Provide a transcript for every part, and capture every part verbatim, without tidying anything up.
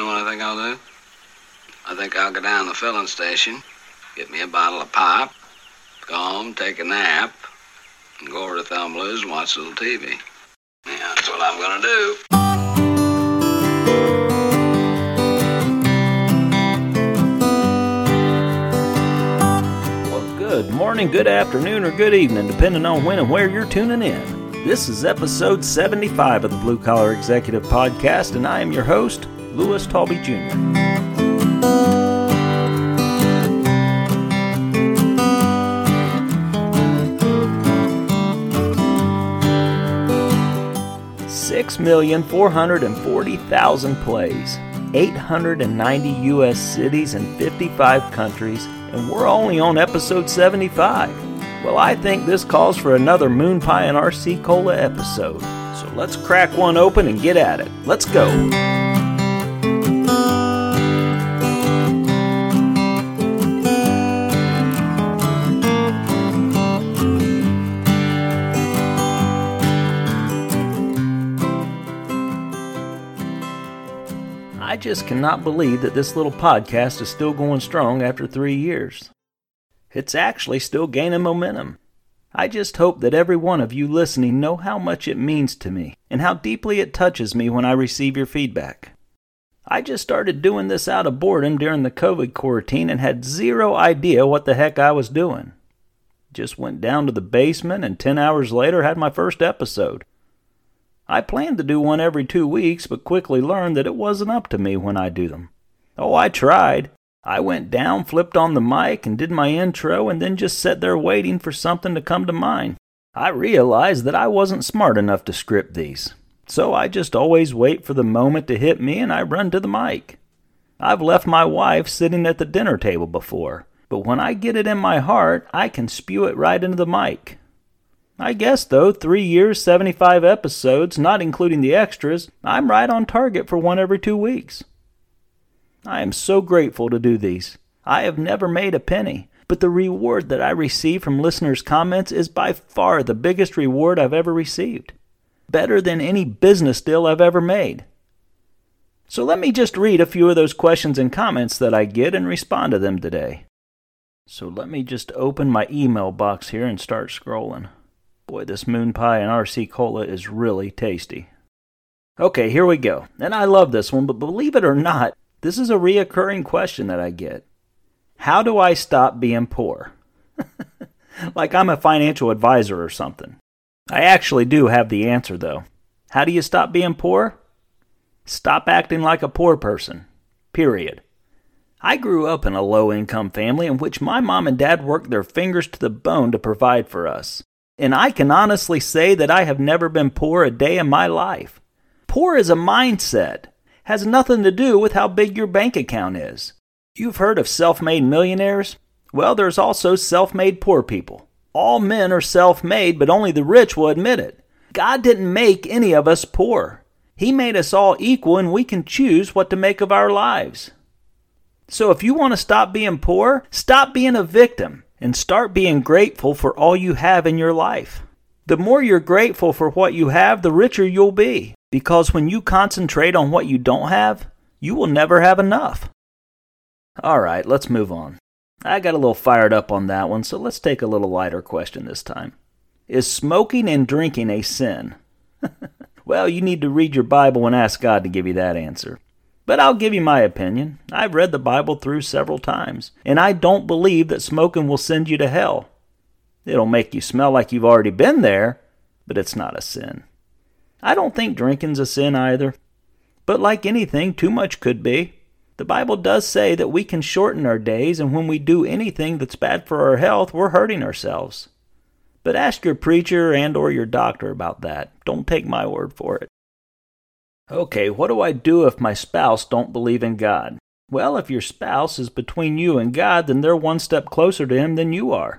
know what I think I'll do? I think I'll go down to the filling station, get me a bottle of pop, go home, take a nap, and go over to Thelma Blues and watch a little T V. Yeah, that's what I'm gonna do. Well, good morning, good afternoon, or good evening, depending on when and where you're tuning in. This is episode seventy-five of the Blue Collar Executive Podcast, and I am your host, Louis Talby Junior six million four hundred forty thousand plays, eight hundred ninety U S cities and fifty-five countries, and we're only on episode seventy-five. Well, I think this calls for another Moon Pie and R C Cola episode. So let's crack one open and get at it. Let's go. I just cannot believe that this little podcast is still going strong after three years. It's actually still gaining momentum. I just hope that every one of you listening know how much it means to me and how deeply it touches me when I receive your feedback. I just started doing this out of boredom during the COVID quarantine and had zero idea what the heck I was doing. Just went down to the basement and ten hours later had my first episode. I planned to do one every two weeks, but quickly learned that it wasn't up to me when I do them. Oh, I tried. I went down, flipped on the mic, and did my intro, and then just sat there waiting for something to come to mind. I realized that I wasn't smart enough to script these, so I just always wait for the moment to hit me and I run to the mic. I've left my wife sitting at the dinner table before, but when I get it in my heart, I can spew it right into the mic. I guess, though, three years, seventy-five episodes, not including the extras, I'm right on target for one every two weeks. I am so grateful to do these. I have never made a penny, but the reward that I receive from listeners' comments is by far the biggest reward I've ever received. Better than any business deal I've ever made. So let me just read a few of those questions and comments that I get and respond to them today. So let me just open my email box here and start scrolling. Boy, this Moon Pie and R C Cola is really tasty. Okay, here we go. And I love this one, but believe it or not, this is a reoccurring question that I get. How do I stop being poor? Like I'm a financial advisor or something. I actually do have the answer, though. How do you stop being poor? Stop acting like a poor person. Period. I grew up in a low-income family in which my mom and dad worked their fingers to the bone to provide for us. And I can honestly say that I have never been poor a day in my life. Poor is a mindset. Has nothing to do with how big your bank account is. You've heard of self-made millionaires? Well, there's also self-made poor people. All men are self-made, but only the rich will admit it. God didn't make any of us poor. He made us all equal, and we can choose what to make of our lives. So if you want to stop being poor, stop being a victim and start being grateful for all you have in your life. The more you're grateful for what you have, the richer you'll be. Because when you concentrate on what you don't have, you will never have enough. Alright, let's move on. I got a little fired up on that one, so let's take a little lighter question this time. Is smoking and drinking a sin? Well, you need to read your Bible and ask God to give you that answer. But I'll give you my opinion. I've read the Bible through several times, and I don't believe that smoking will send you to hell. It'll make you smell like you've already been there, but it's not a sin. I don't think drinking's a sin either. But like anything, too much could be. The Bible does say that we can shorten our days, and when we do anything that's bad for our health, we're hurting ourselves. But ask your preacher and or your doctor about that. Don't take my word for it. Okay, what do I do if my spouse don't believe in God? Well, if your spouse is between you and God, then they're one step closer to Him than you are.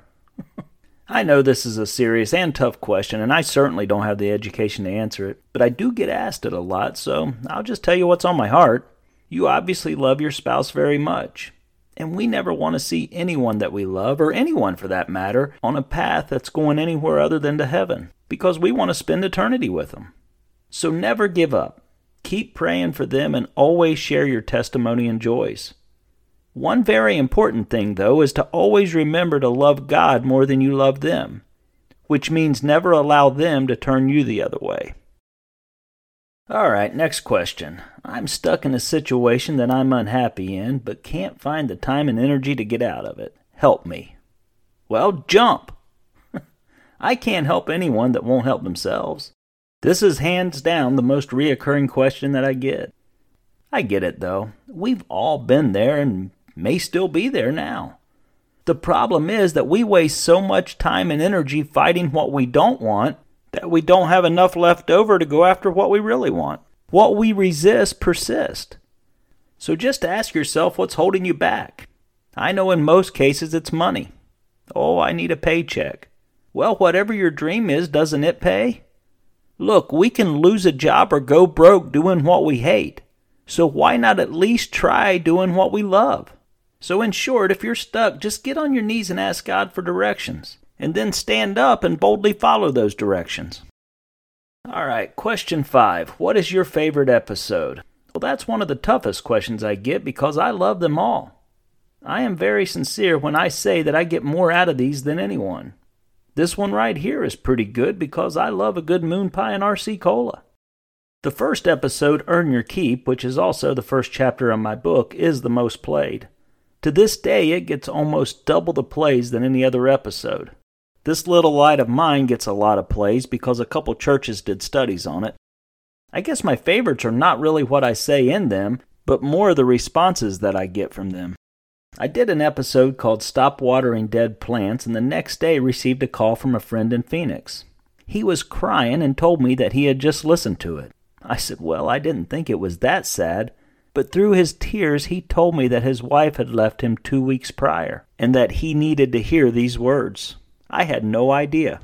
I know this is a serious and tough question, and I certainly don't have the education to answer it, but I do get asked it a lot, so I'll just tell you what's on my heart. You obviously love your spouse very much, and we never want to see anyone that we love, or anyone for that matter, on a path that's going anywhere other than to heaven, because we want to spend eternity with them. So never give up. Keep praying for them and always share your testimony and joys. One very important thing, though, is to always remember to love God more than you love them, which means never allow them to turn you the other way. All right, next question. I'm stuck in a situation that I'm unhappy in, but can't find the time and energy to get out of it. Help me. Well, jump. I can't help anyone that won't help themselves. This is hands down the most reoccurring question that I get. I get it, though. We've all been there and may still be there now. The problem is that we waste so much time and energy fighting what we don't want that we don't have enough left over to go after what we really want. What we resist persists. So just ask yourself what's holding you back. I know in most cases it's money. Oh, I need a paycheck. Well, whatever your dream is, doesn't it pay? Look, we can lose a job or go broke doing what we hate. So why not at least try doing what we love? So in short, if you're stuck, just get on your knees and ask God for directions, and then stand up and boldly follow those directions. All right, question five. What is your favorite episode? Well, that's one of the toughest questions I get because I love them all. I am very sincere when I say that I get more out of these than anyone. This one right here is pretty good because I love a good moon pie and R C Cola. The first episode, Earn Your Keep, which is also the first chapter of my book, is the most played. To this day, it gets almost double the plays than any other episode. This little light of mine gets a lot of plays because a couple churches did studies on it. I guess my favorites are not really what I say in them, but more the responses that I get from them. I did an episode called Stop Watering Dead Plants, and the next day received a call from a friend in Phoenix. He was crying and told me that he had just listened to it. I said, well, I didn't think it was that sad, but through his tears he told me that his wife had left him two weeks prior, and that he needed to hear these words. I had no idea.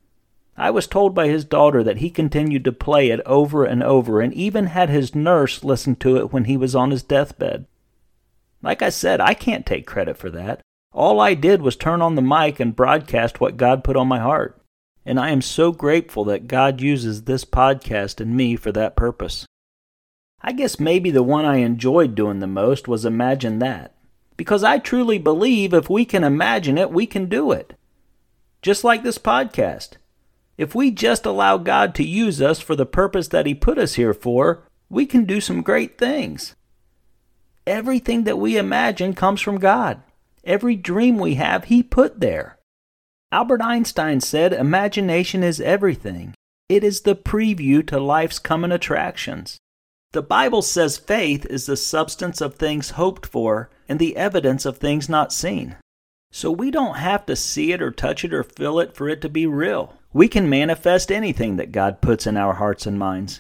I was told by his daughter that he continued to play it over and over, and even had his nurse listen to it when he was on his deathbed. Like I said, I can't take credit for that. All I did was turn on the mic and broadcast what God put on my heart. And I am so grateful that God uses this podcast and me for that purpose. I guess maybe the one I enjoyed doing the most was Imagine That. Because I truly believe if we can imagine it, we can do it. Just like this podcast. If we just allow God to use us for the purpose that He put us here for, we can do some great things. Everything that we imagine comes from God. Every dream we have, He put there. Albert Einstein said, imagination is everything. It is the preview to life's coming attractions. The Bible says faith is the substance of things hoped for and the evidence of things not seen. So we don't have to see it or touch it or feel it for it to be real. We can manifest anything that God puts in our hearts and minds.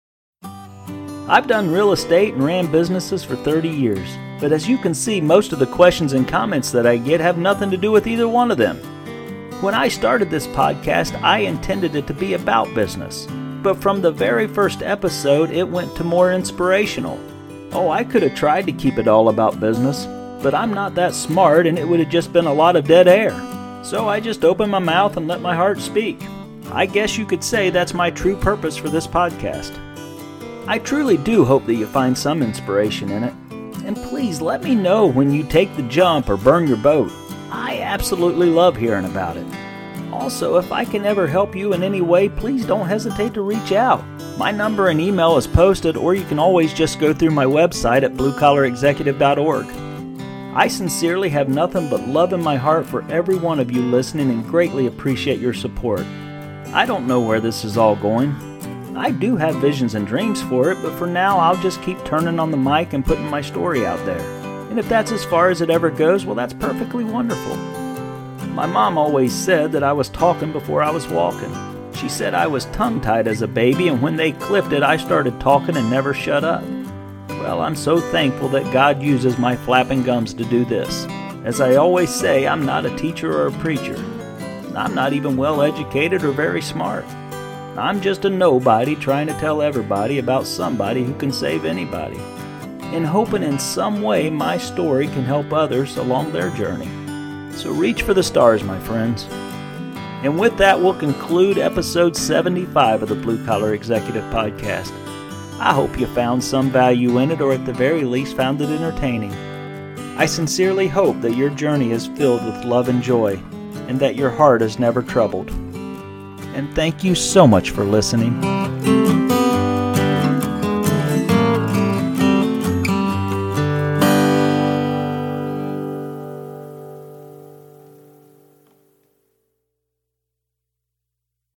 I've done real estate and ran businesses for thirty years, but as you can see, most of the questions and comments that I get have nothing to do with either one of them. When I started this podcast, I intended it to be about business, but from the very first episode, it went to more inspirational. Oh, I could have tried to keep it all about business, but I'm not that smart and it would have just been a lot of dead air. So I just opened my mouth and let my heart speak. I guess you could say that's my true purpose for this podcast. I truly do hope that you find some inspiration in it. And please let me know when you take the jump or burn your boat. I absolutely love hearing about it. Also, if I can ever help you in any way, please don't hesitate to reach out. My number and email is posted, or you can always just go through my website at blue collar executive dot org. I sincerely have nothing but love in my heart for every one of you listening and greatly appreciate your support. I don't know where this is all going. I do have visions and dreams for it, but for now I'll just keep turning on the mic and putting my story out there. And if that's as far as it ever goes, well, that's perfectly wonderful. My mom always said that I was talking before I was walking. She said I was tongue-tied as a baby, and when they clipped it, I started talking and never shut up. Well, I'm so thankful that God uses my flapping gums to do this. As I always say, I'm not a teacher or a preacher. I'm not even well educated or very smart. I'm just a nobody trying to tell everybody about somebody who can save anybody, and hoping in some way my story can help others along their journey. So reach for the stars, my friends. And with that, we'll conclude episode seventy-five of the Blue Collar Executive Podcast. I hope you found some value in it, or at the very least found it entertaining. I sincerely hope that your journey is filled with love and joy, and that your heart is never troubled. And thank you so much for listening.